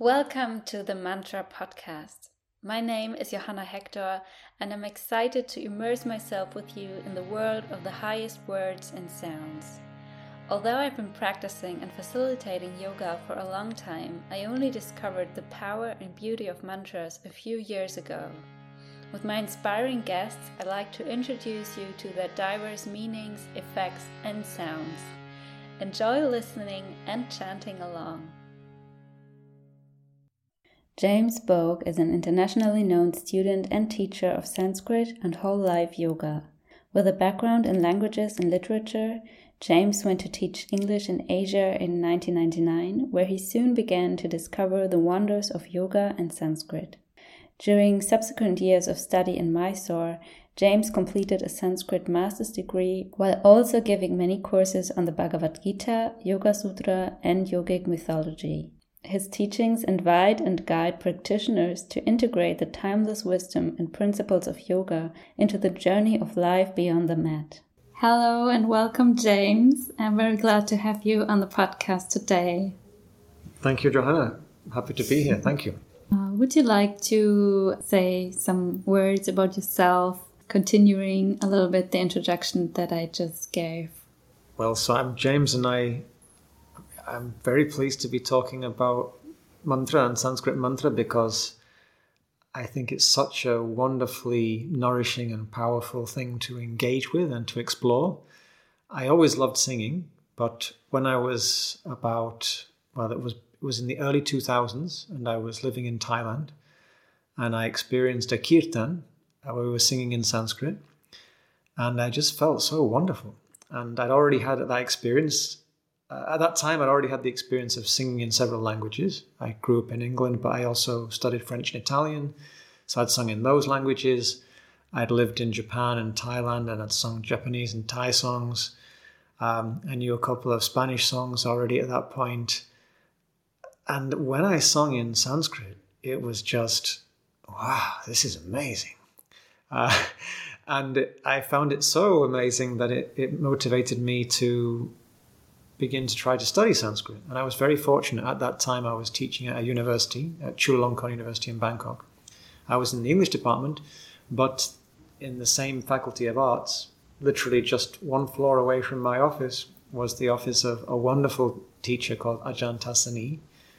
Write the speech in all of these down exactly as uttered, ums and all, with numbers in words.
Welcome to the Mantra Podcast. My name is Johanna Hector, and I'm excited to immerse myself with you in the world of the highest words and sounds. Although I've been practicing and facilitating yoga for a long time, I only discovered the power and beauty of mantras a few years ago. With my inspiring guests, I like to introduce you to their diverse meanings, effects, and sounds. Enjoy listening and chanting along. James Bogue is an internationally known student and teacher of Sanskrit and whole life yoga. With a background in languages and literature, James went to teach English in Asia in nineteen ninety-nine, where he soon began to discover the wonders of yoga and Sanskrit. During subsequent years of study in Mysore, James completed a Sanskrit master's degree while also giving many courses on the Bhagavad Gita, Yoga Sutra, and yogic mythology. His teachings invite and guide practitioners to integrate the timeless wisdom and principles of yoga into the journey of life beyond the mat. Hello and welcome, James. I'm very glad to have you on the podcast today. Thank you, Johanna. Happy to be here. Thank you. Uh, would you like to say some words about yourself, continuing a little bit the introduction that I just gave? Well, so I'm James, and I, I'm very pleased to be talking about mantra and Sanskrit mantra because I think it's such a wonderfully nourishing and powerful thing to engage with and to explore. I always loved singing, but when I was about, well, it was it was in the early two thousands, and I was living in Thailand, and I experienced a kirtan where we were singing in Sanskrit, and I just felt so wonderful. And I'd already had that experience. Uh, at that time, I'd already had the experience of singing in several languages. I grew up in England, but I also studied French and Italian, so I'd sung in those languages. I'd lived in Japan and Thailand, and I'd sung Japanese and Thai songs. Um, I knew a couple of Spanish songs already at that point. And when I sung in Sanskrit, it was just, wow, this is amazing. Uh, and I found it so amazing that it, it motivated me to begin to try to study Sanskrit. And I was very fortunate. At that time, I was teaching at a university, at Chulalongkorn University in Bangkok. I was in the English department, but in the same faculty of arts, literally just one floor away from my office was the office of a wonderful teacher called Ajahn Tassani,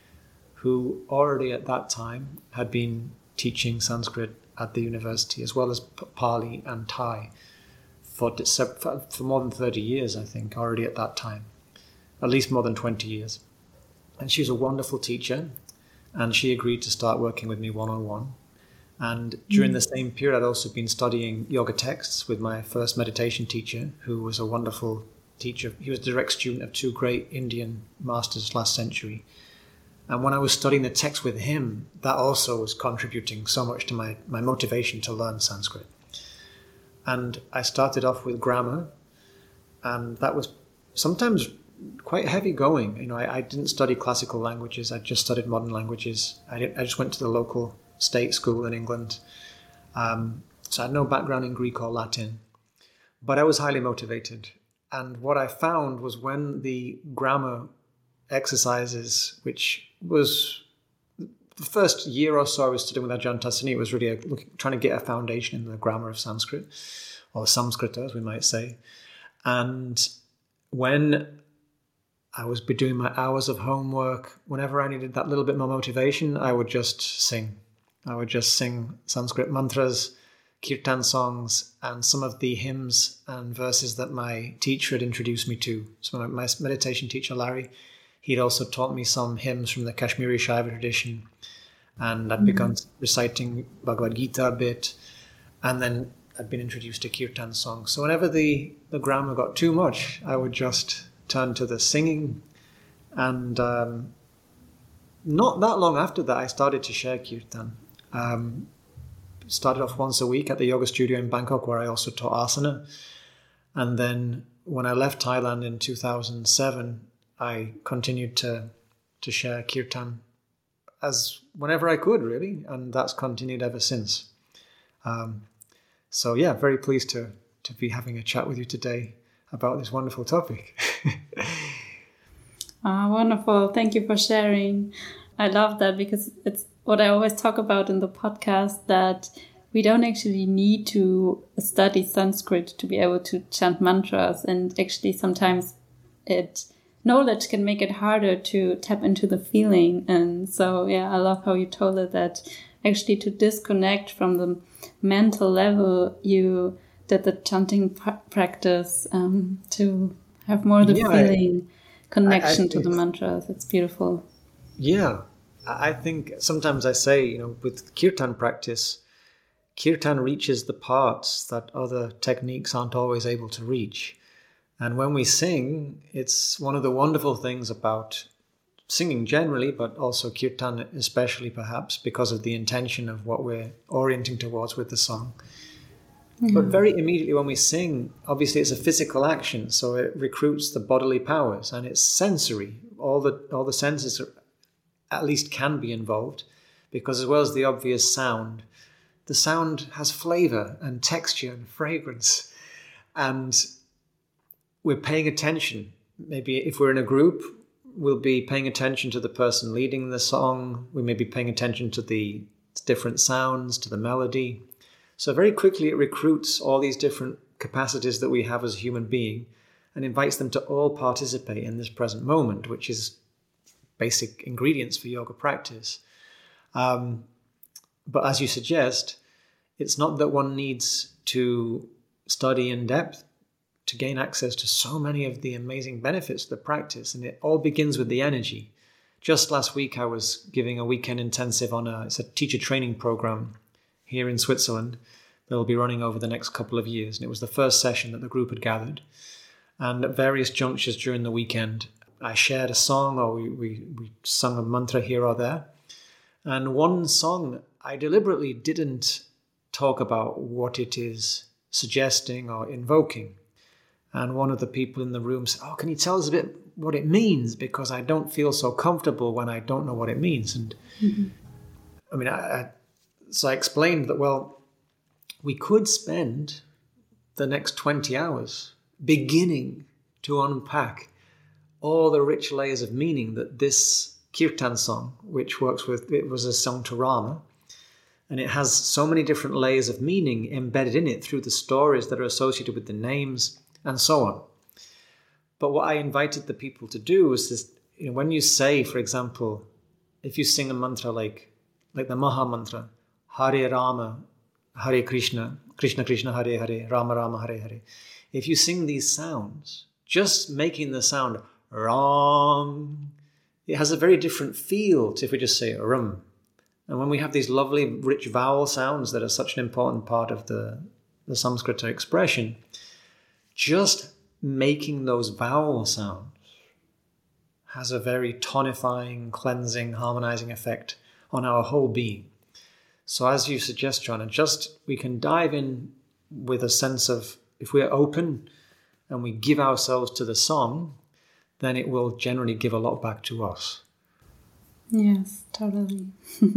who already at that time had been teaching Sanskrit at the university, as well as Pali and Thai, for, for more than thirty years, I think, already at that time. At least more than twenty years. And she was a wonderful teacher, and she agreed to start working with me one-on-one. And during mm. the same period, I'd also been studying yoga texts with my first meditation teacher, who was a wonderful teacher. He was a direct student of two great Indian masters last century. And when I was studying the text with him, that also was contributing so much to my, my motivation to learn Sanskrit. And I started off with grammar, and that was sometimes quite heavy going. You know, I, I didn't study classical languages. I just studied modern languages. I, did, I just went to the local state school in England. Um, so I had no background in Greek or Latin, but I was highly motivated. And what I found was when the grammar exercises, which was the first year or so I was studying with Ajahn Tassani, it was really a, looking, trying to get a foundation in the grammar of Sanskrit, or Samskrita, as we might say. And when I was doing my hours of homework, whenever I needed that little bit more motivation, I would just sing. I would just sing Sanskrit mantras, kirtan songs, and some of the hymns and verses that my teacher had introduced me to. So my meditation teacher, Larry, he'd also taught me some hymns from the Kashmiri Shaiva tradition. And I'd mm-hmm. begun reciting Bhagavad Gita a bit. And then I'd been introduced to kirtan songs. So whenever the, the grammar got too much, I would just turn to the singing. And um, not that long after that, I started to share kirtan. Um, started off once a week at the yoga studio in Bangkok, where I also taught asana. And then when I left Thailand in two thousand seven, I continued to to share kirtan as whenever I could, really. And that's continued ever since. Um, so yeah, very pleased to to be having a chat with you today about this wonderful topic. Ah, wonderful. Thank you for sharing. I love that, because it's what I always talk about in the podcast, that we don't actually need to study Sanskrit to be able to chant mantras. And actually sometimes it knowledge can make it harder to tap into the feeling. And so, yeah, I love how you told it that actually to disconnect from the mental level, you did the chanting pra- practice um, to have more the Yeah, feeling connection I, I to the mantras. It's beautiful. Yeah, I think sometimes I say, you know, with kirtan practice, kirtan reaches the parts that other techniques aren't always able to reach. And when we sing, it's one of the wonderful things about singing generally, but also kirtan especially perhaps, because of the intention of what we're orienting towards with the song. Mm-hmm. But very immediately when we sing, obviously it's a physical action, so it recruits the bodily powers, and it's sensory. All the all the senses are, at least can be involved, because as well as the obvious sound, the sound has flavor and texture and fragrance, and we're paying attention. Maybe if we're in a group, we'll be paying attention to the person leading the song. We may be paying attention to the different sounds, to the melody. So very quickly it recruits all these different capacities that we have as a human being and invites them to all participate in this present moment, which is basic ingredients for yoga practice. Um, but as you suggest, it's not that one needs to study in depth to gain access to so many of the amazing benefits of the practice. And it all begins with the energy. Just last week, I was giving a weekend intensive on a, it's a teacher training program here in Switzerland that will be running over the next couple of years. And it was the first session that the group had gathered. And at various junctures during the weekend, I shared a song, or we, we, we sung a mantra here or there. And one song, I deliberately didn't talk about what it is suggesting or invoking. And one of the people in the room said, oh, can you tell us a bit what it means? Because I don't feel so comfortable when I don't know what it means. And mm-hmm. I mean, I, I, so I explained that, well, we could spend the next twenty hours beginning to unpack all the rich layers of meaning that this kirtan song, which works with, it was a song to Rama, and it has so many different layers of meaning embedded in it through the stories that are associated with the names and so on. But what I invited the people to do was this, you know, when you say, for example, if you sing a mantra like, like the Maha Mantra, Hare Rama, Hare Krishna, Krishna Krishna, Hare Hare, Rama Rama, Hare Hare. If you sing these sounds, just making the sound Ram, it has a very different feel to if we just say Rum. And when we have these lovely, rich vowel sounds that are such an important part of the, the Sanskrit expression, just making those vowel sounds has a very tonifying, cleansing, harmonizing effect on our whole being. So as you suggest, John, and just we can dive in with a sense of, if we're open and we give ourselves to the song, then it will generally give a lot back to us. Yes, totally.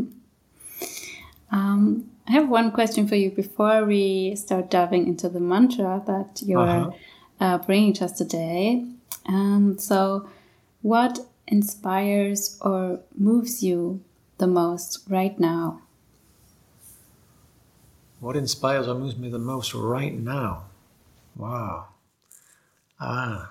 um, I have one question for you before we start diving into the mantra that you're uh-huh. uh, bringing to us today. Um, so what inspires or moves you the most right now? What inspires or moves me the most right now? Wow. Ah.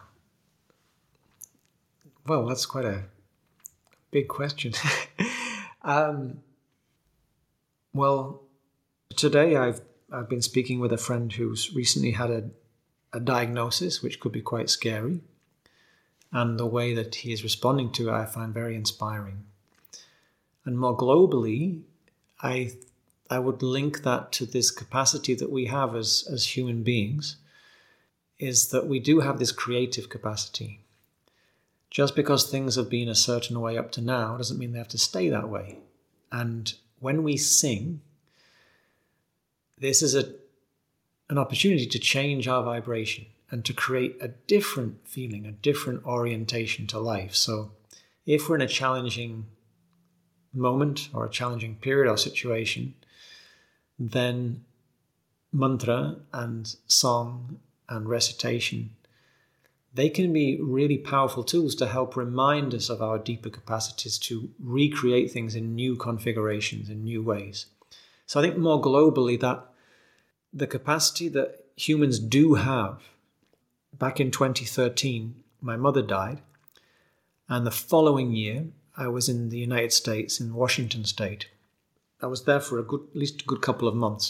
Well, that's quite a big question. um, well, today I've I've been speaking with a friend who's recently had a, a diagnosis, which could be quite scary. And the way that he is responding to it, I find very inspiring. And more globally, I I would link that to this capacity that we have as, as human beings, is that we do have this creative capacity. Just because things have been a certain way up to now doesn't mean they have to stay that way. And when we sing, this is a an opportunity to change our vibration and to create a different feeling, a different orientation to life. So if we're in a challenging moment or a challenging period or situation, then mantra and song and recitation, they can be really powerful tools to help remind us of our deeper capacities to recreate things in new configurations, in new ways. So I think more globally that the capacity that humans do have, back in twenty thirteen, my mother died, and the following year I was in the United States, in Washington State. I was there for a good, at least a good couple of months.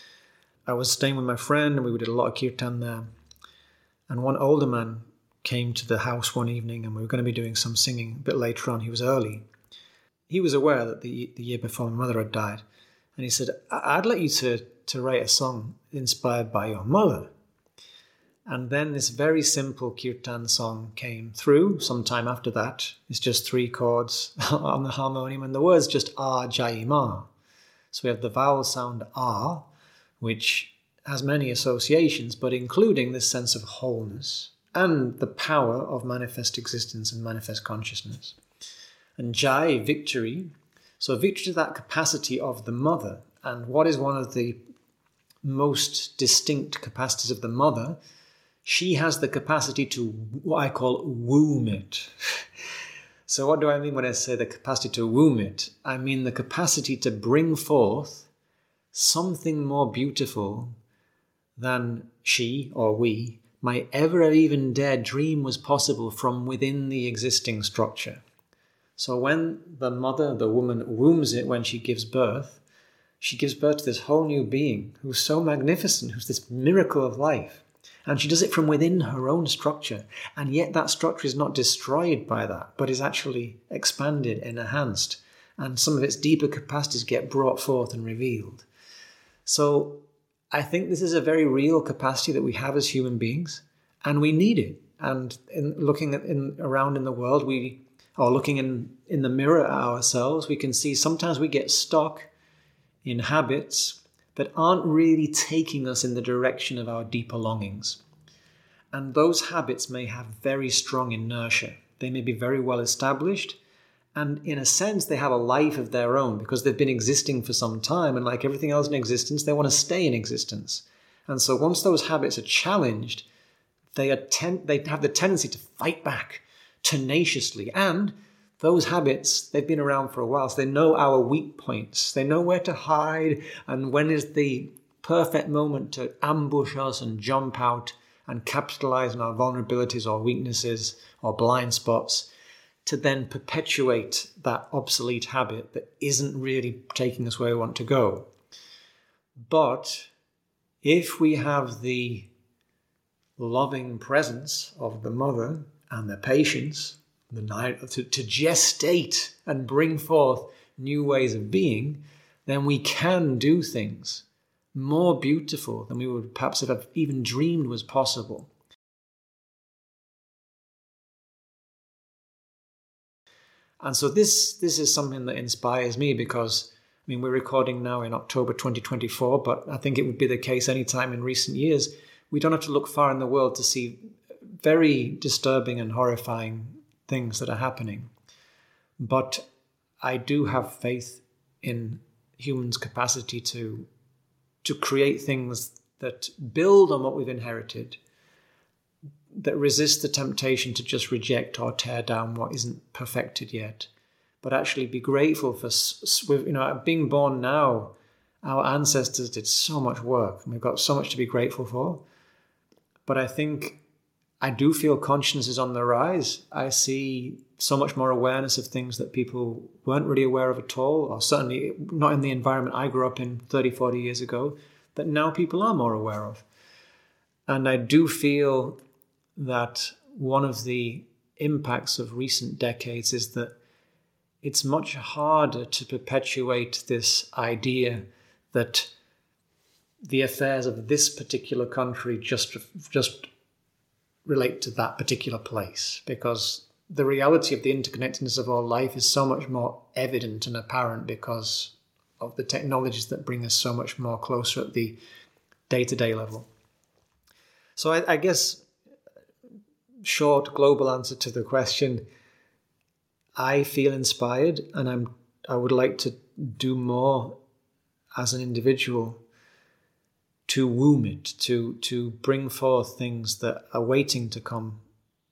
I was staying with my friend and we did a lot of kirtan there. And one older man came to the house one evening and we were going to be doing some singing a bit later on. He was early. He was aware that the, the year before my mother had died. And he said, I'd like you to, to write a song inspired by your mother. And then this very simple kirtan song came through sometime after that. It's just three chords on the harmonium and the words just Ah Jai Ma. So we have the vowel sound Ah, which has many associations, but including this sense of wholeness and the power of manifest existence and manifest consciousness. And Jai, victory. So victory is that capacity of the mother. And what is one of the most distinct capacities of the mother? She has the capacity to, what I call, womb it. So what do I mean when I say the capacity to womb it? I mean the capacity to bring forth something more beautiful than she or we might ever have even dared dream was possible from within the existing structure. So when the mother, the woman, wombs it when she gives birth, she gives birth to this whole new being who's so magnificent, who's this miracle of life. And she does it from within her own structure. And yet that structure is not destroyed by that, but is actually expanded, enhanced. And some of its deeper capacities get brought forth and revealed. So I think this is a very real capacity that we have as human beings, and we need it. And in looking at in, around in the world, we or looking in, in the mirror at ourselves, we can see sometimes we get stuck in habits that aren't really taking us in the direction of our deeper longings. And those habits may have very strong inertia. They may be very well established, and in a sense, they have a life of their own because they've been existing for some time, and like everything else in existence, they want to stay in existence. And so once those habits are challenged, they, are ten- they have the tendency to fight back tenaciously. And those habits, they've been around for a while, so they know our weak points. They know where to hide and when is the perfect moment to ambush us and jump out and capitalize on our vulnerabilities or weaknesses or blind spots to then perpetuate that obsolete habit that isn't really taking us where we want to go. But if we have the loving presence of the mother and the patience the night to, to gestate and bring forth new ways of being, then we can do things more beautiful than we would perhaps have even dreamed was possible. And so this this is something that inspires me because, I mean, we're recording now in October twenty twenty-four, but I think it would be the case any time in recent years. We don't have to look far in the world to see very disturbing and horrifying things that are happening. But I do have faith in humans' capacity to, to create things that build on what we've inherited, that resist the temptation to just reject or tear down what isn't perfected yet, but actually be grateful for, you know, being born now. Our ancestors did so much work and we've got so much to be grateful for. But I think I do feel consciousness is on the rise. I see so much more awareness of things that people weren't really aware of at all, or certainly not in the environment I grew up in thirty, forty years ago, that now people are more aware of. And I do feel that one of the impacts of recent decades is that it's much harder to perpetuate this idea that the affairs of this particular country just just relate to that particular place, because the reality of the interconnectedness of all life is so much more evident and apparent because of the technologies that bring us so much more closer at the day-to-day level. So I, I guess, short global answer to the question, I feel inspired and I'm I would like to do more as an individual to womb it, to to bring forth things that are waiting to come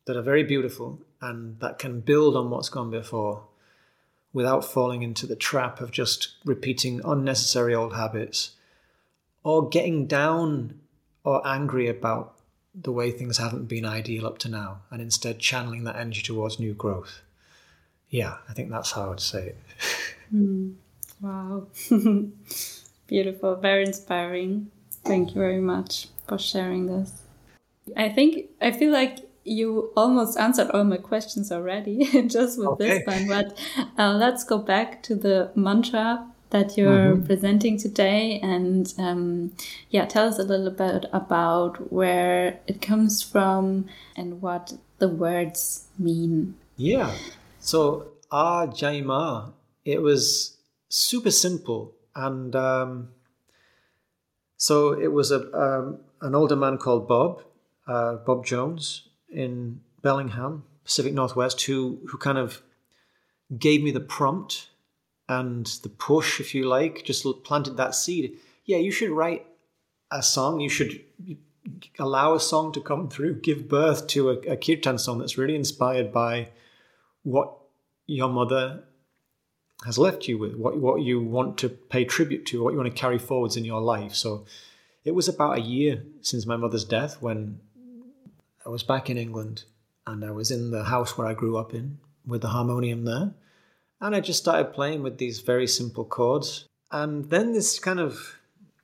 that are very beautiful and that can build on what's gone before without falling into the trap of just repeating unnecessary old habits or getting down or angry about the way things haven't been ideal up to now, and instead channeling that energy towards new growth. Yeah, I think that's how I would say it. Mm. Wow. Beautiful, very inspiring. Thank you very much for sharing this. I think, I feel like you almost answered all my questions already, just with Okay. this one, but uh, let's go back to the mantra that you're mm-hmm. presenting today, and um, yeah, tell us a little bit about where it comes from and what the words mean. Yeah, so Ah Jai Ma, it was super simple, and um, so it was a um, an older man called Bob, uh, Bob Jones in Bellingham, Pacific Northwest, who who kind of gave me the prompt and the push, if you like, just planted that seed. Yeah, you should write a song. You should allow a song to come through, give birth to a, a kirtan song that's really inspired by what your mother has left you with, what, what you want to pay tribute to, what you want to carry forwards in your life. So it was about a year since my mother's death when I was back in England, and I was in the house where I grew up in with the harmonium there. And I just started playing with these very simple chords. And then this kind of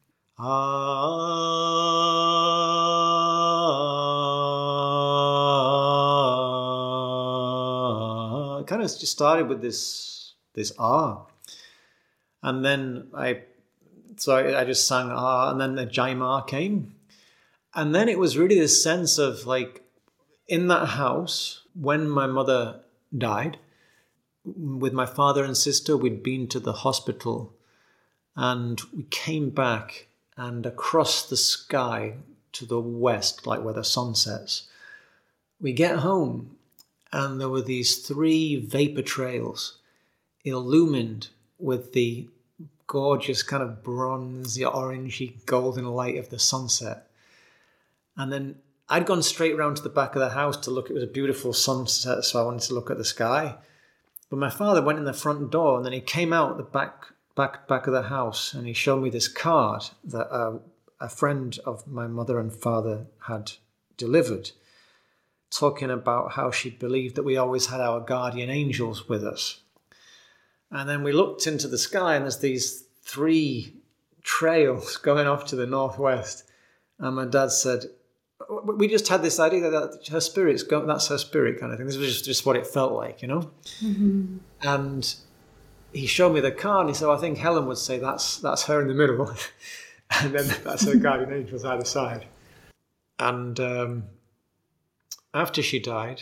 ah, kind of just started with this this ah. And then I, so I, I just sang ah, and then the Jai Ma came. And then it was really this sense of like, in that house, when my mother died, with my father and sister, we'd been to the hospital, and we came back, and across the sky to the west, like where the sun sets, we get home, and there were these three vapor trails illumined with the gorgeous kind of bronzy, orangey, golden light of the sunset. And then I'd gone straight round to the back of the house to look. It was a beautiful sunset, so I wanted to look at the sky. But my father went in the front door, and then he came out the back back back of the house, and he showed me this card that uh, a friend of my mother and father had delivered, talking about how she believed that we always had our guardian angels with us. And then we looked into the sky, and there's these three trails going off to the northwest. And my dad said, we just had this idea that her spirit's go, that's her spirit kind of thing. This was just, just what it felt like, you know? Mm-hmm. And he showed me the car, and he said, well, I think Helen would say that's that's her in the middle. And then that's her guardian angels either side. And um, after she died,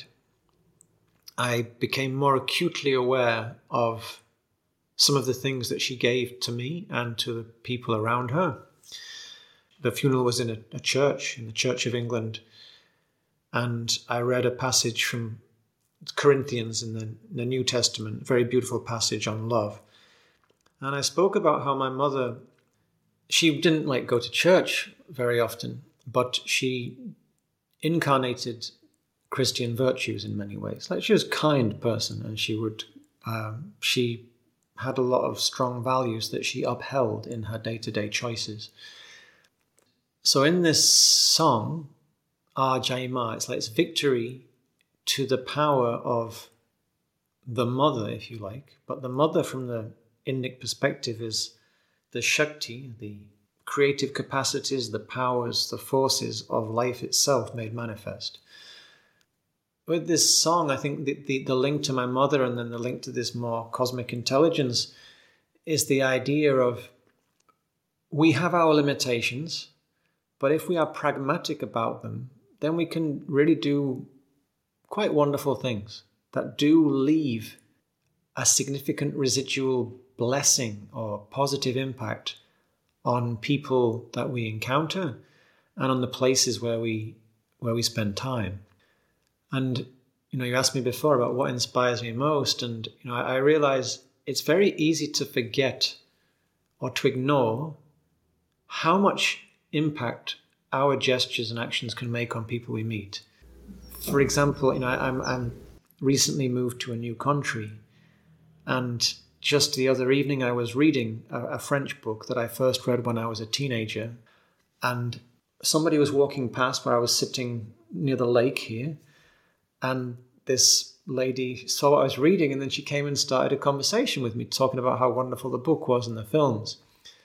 I became more acutely aware of some of the things that she gave to me and to the people around her. The funeral was in a, a church, in the Church of England, and I read a passage from Corinthians in the, in the New Testament, a very beautiful passage on love. And I spoke about how my mother, she didn't like go to church very often, but she incarnated Christian virtues in many ways. Like, she was a kind person, and she would, um, she had a lot of strong values that she upheld in her day-to-day choices. So in this song, Ah Jai Ma, it's like it's victory to the power of the mother, if you like. But the mother from the Indic perspective is the Shakti, the creative capacities, the powers, the forces of life itself made manifest. With this song, I think the, the, the link to my mother and then the link to this more cosmic intelligence is the idea of we have our limitations, but if we are pragmatic about them, then we can really do quite wonderful things that do leave a significant residual blessing or positive impact on people that we encounter and on the places where we where we spend time. And you know, you asked me before about what inspires me most, and you know, I, I realize it's very easy to forget or to ignore how much impact our gestures and actions can make on people we meet. for example, you know, I, I'm, I'm recently moved to a new country, and just the other evening I was reading a, a French book that I first read when I was a teenager, and somebody was walking past where I was sitting near the lake here, and this lady saw what I was reading, and then she came and started a conversation with me, talking about how wonderful the book was and the films.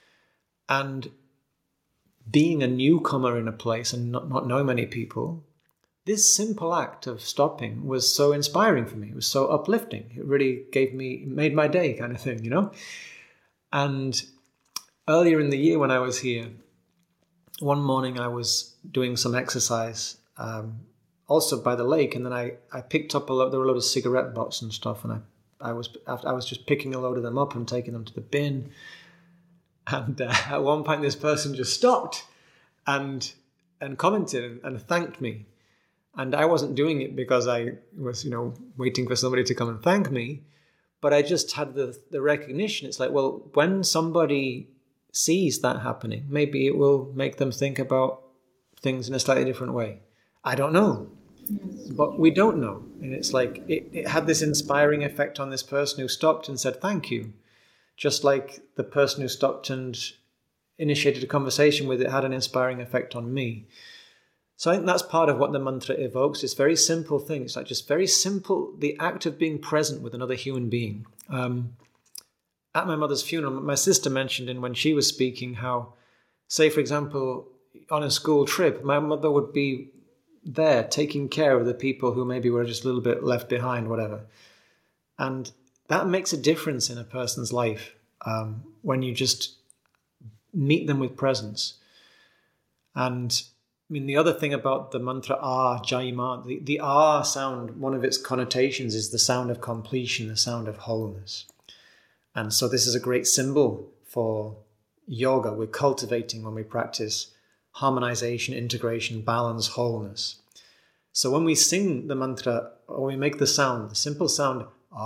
And being a newcomer in a place and not, not knowing many people, this simple act of stopping was so inspiring for me. It was so uplifting. It really gave me, made my day kind of thing, you know? And earlier in the year when I was here, one morning I was doing some exercise, um, also by the lake, and then I, I picked up a lot, there were a lot of cigarette butts and stuff, and I, I was I was just picking a load of them up and taking them to the bin. And uh, at one point this person just stopped and and commented and, and thanked me. And I wasn't doing it because I was, you know, waiting for somebody to come and thank me, but I just had the, the recognition. It's like, well, when somebody sees that happening, maybe it will make them think about things in a slightly different way. I don't know. But we don't know. And it's like, it, it had this inspiring effect on this person who stopped and said, thank you. Just like the person who stopped and initiated a conversation with it had an inspiring effect on me. So I think that's part of what the mantra evokes. It's very simple thing. It's like just very simple, the act of being present with another human being. Um, at my mother's funeral, my sister mentioned in when she was speaking how, say, for example, on a school trip, my mother would be there taking care of the people who maybe were just a little bit left behind, whatever. And that makes a difference in a person's life um, when you just meet them with presence. And I mean, the other thing about the mantra Ah Jai Ma, the, the Ah sound, one of its connotations is the sound of completion, the sound of wholeness. And so this is a great symbol for yoga. We're cultivating when we practice harmonization, integration, balance, wholeness. So when we sing the mantra, or we make the sound, the simple sound,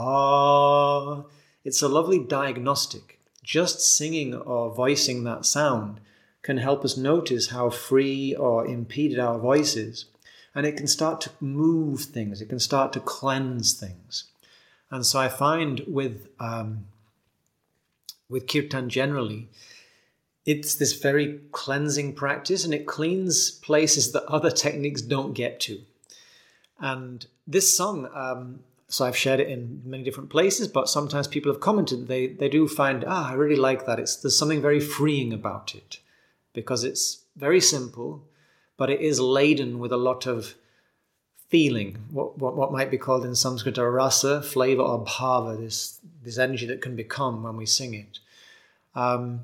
ah, it's a lovely diagnostic. Just singing or voicing that sound can help us notice how free or impeded our voice is. And it can start to move things. It can start to cleanse things. And so I find with, um, with kirtan generally, it's this very cleansing practice, and it cleans places that other techniques don't get to. And this song, um, so I've shared it in many different places, but sometimes people have commented, they they do find, ah, I really like that. It's there's something very freeing about it, because it's very simple, but it is laden with a lot of feeling, what what, what might be called in Sanskrit a rasa, flavor, or bhava, this, this energy that can become when we sing it. Um,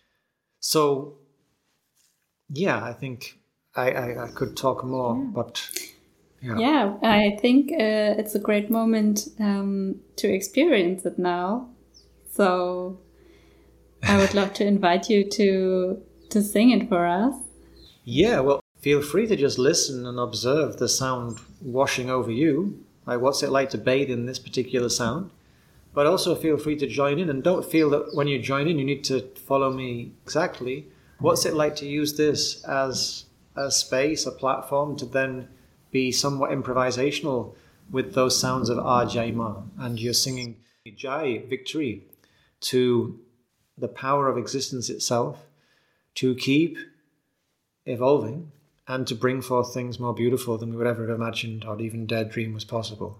So, yeah, I think I, I, I could talk more, yeah. but yeah. Yeah, I think uh, it's a great moment um, to experience it now. So I would love to invite you to to sing it for us. Yeah, well, feel free to just listen and observe the sound washing over you. Like, what's it like to bathe in this particular sound? But also feel free to join in, and don't feel that when you join in you need to follow me exactly. What's it like to use this as a space, a platform to then be somewhat improvisational with those sounds of Ah Jai Ma, and you're singing Jai, victory, to the power of existence itself, to keep evolving and to bring forth things more beautiful than we would ever have imagined or even dared dream was possible.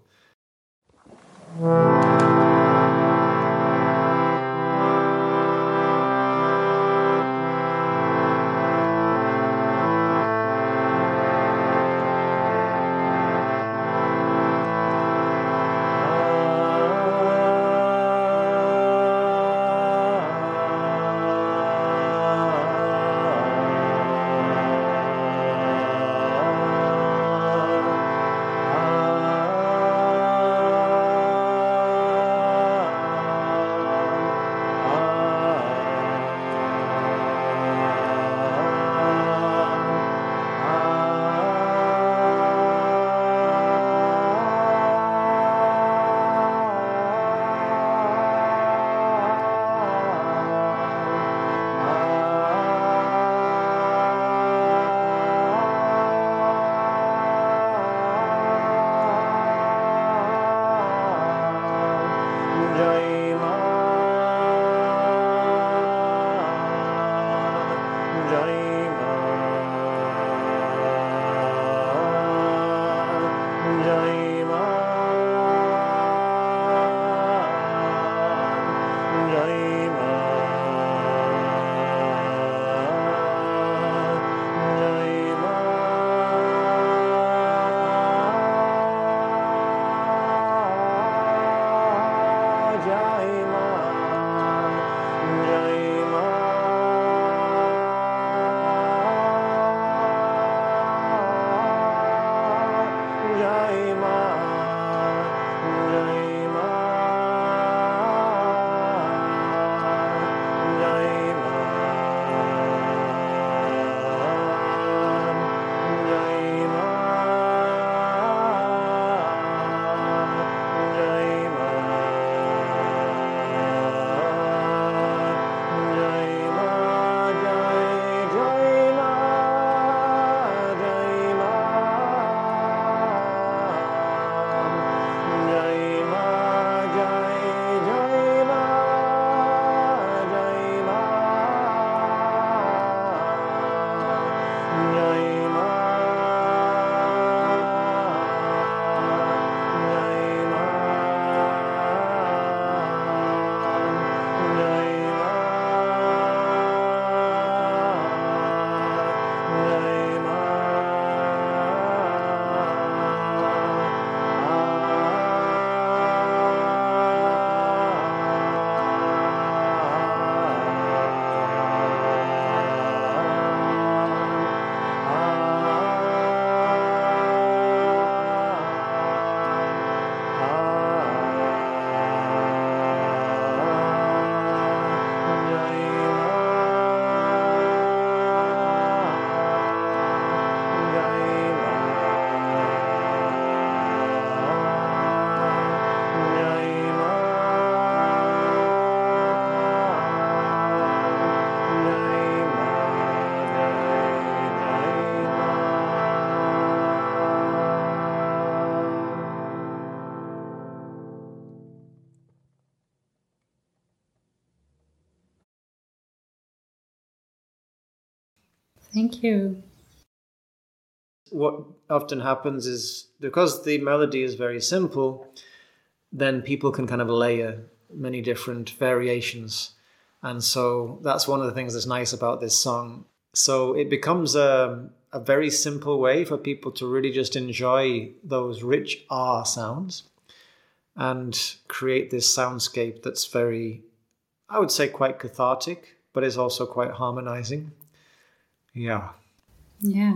Thank you. What often happens is, because the melody is very simple, then people can kind of layer many different variations. And so that's one of the things that's nice about this song. So it becomes a, a very simple way for people to really just enjoy those rich ah sounds and create this soundscape that's very, I would say, quite cathartic, but is also quite harmonizing. Yeah. Yeah.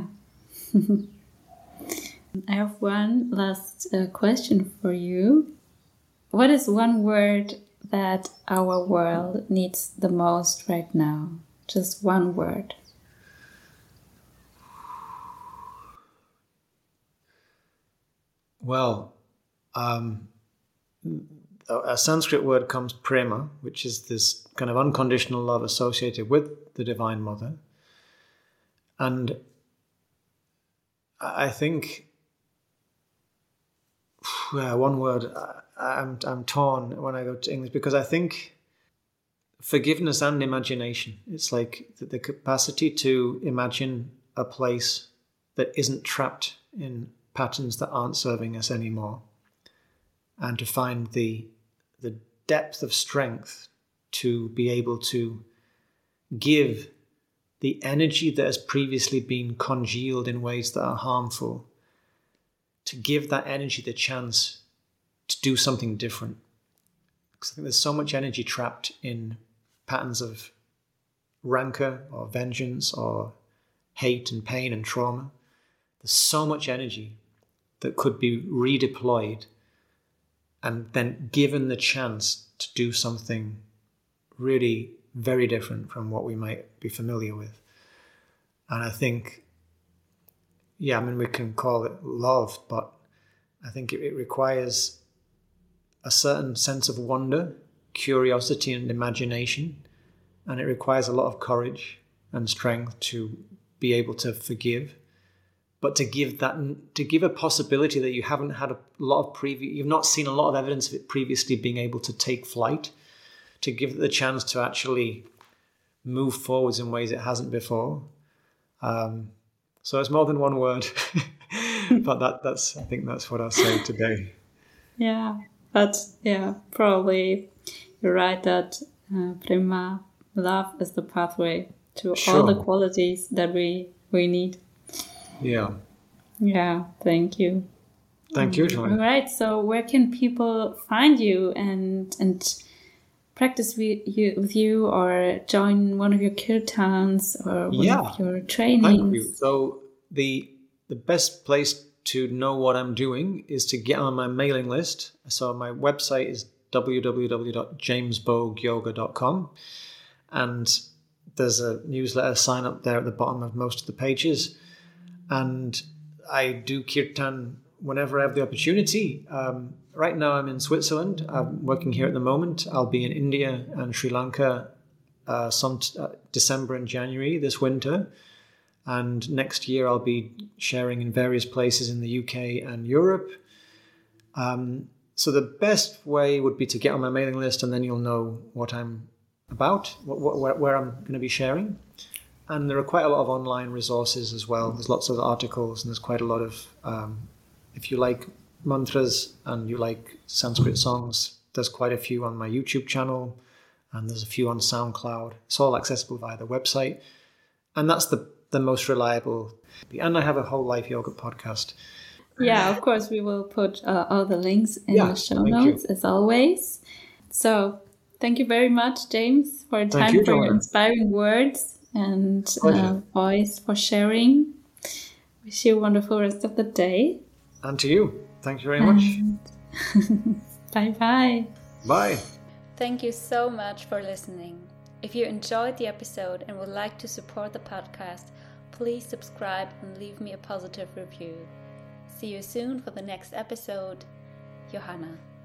I have one last uh, question for you. What is one word that our world needs the most right now? Just one word. Well, um, a Sanskrit word comes prema, which is this kind of unconditional love associated with the Divine Mother. And I think, yeah, one word, I'm, I'm torn when I go to English, because I think forgiveness and imagination. It's like the, the capacity to imagine a place that isn't trapped in patterns that aren't serving us anymore, and to find the the depth of strength to be able to give the energy that has previously been congealed in ways that are harmful, to give that energy the chance to do something different. Because I think there's so much energy trapped in patterns of rancor or vengeance or hate and pain and trauma. There's so much energy that could be redeployed and then given the chance to do something really very different from what we might be familiar with. And I think, yeah, I mean, we can call it love, but I think it, it requires a certain sense of wonder, curiosity, and imagination. And it requires a lot of courage and strength to be able to forgive. But to give that, to give a possibility that you haven't had a lot of previous, you've not seen a lot of evidence of it previously being able to take flight, to give it the chance to actually move forwards in ways it hasn't before. Um, so it's more than one word, but that, that's, I think that's what I'll say today. Yeah, but yeah, probably you're right that uh, prema, love is the pathway to Sure. all the qualities that we, we need. Yeah. Yeah, thank you. Thank you, Joy. All right, so where can people find you and and practice with you, with you or join one of your kirtans or one Yeah. of your trainings? Thank you. So the the best place to know what I'm doing is to get on my mailing list. So my website is w w w dot james bogue yoga dot com, and there's a newsletter sign up there at the bottom of most of the pages. And I do kirtan whenever I have the opportunity. Um, right now I'm in Switzerland. I'm working here at the moment. I'll be in India and Sri Lanka uh, some t- uh, December and January this winter. And next year I'll be sharing in various places in the U K and Europe. Um, so the best way would be to get on my mailing list, and then you'll know what I'm about, what, what, where, where I'm going to be sharing. And there are quite a lot of online resources as well. There's lots of articles, and there's quite a lot of, um, if you like mantras and you like Sanskrit songs, there's quite a few on my YouTube channel, and there's a few on SoundCloud. It's all accessible via the website. And that's the, the most reliable. And I have a whole life yoga podcast. Yeah, of course, we will put uh, all the links in Yeah, the show thank notes, you. as always. So thank you very much, James, for your time, you, for your Joanna. inspiring words and uh, Pleasure. voice, for sharing. Wish you a wonderful rest of the day. And to you. Thank you very much. Bye-bye. Bye. Thank you so much for listening. If you enjoyed the episode and would like to support the podcast, please subscribe and leave me a positive review. See you soon for the next episode. Johanna.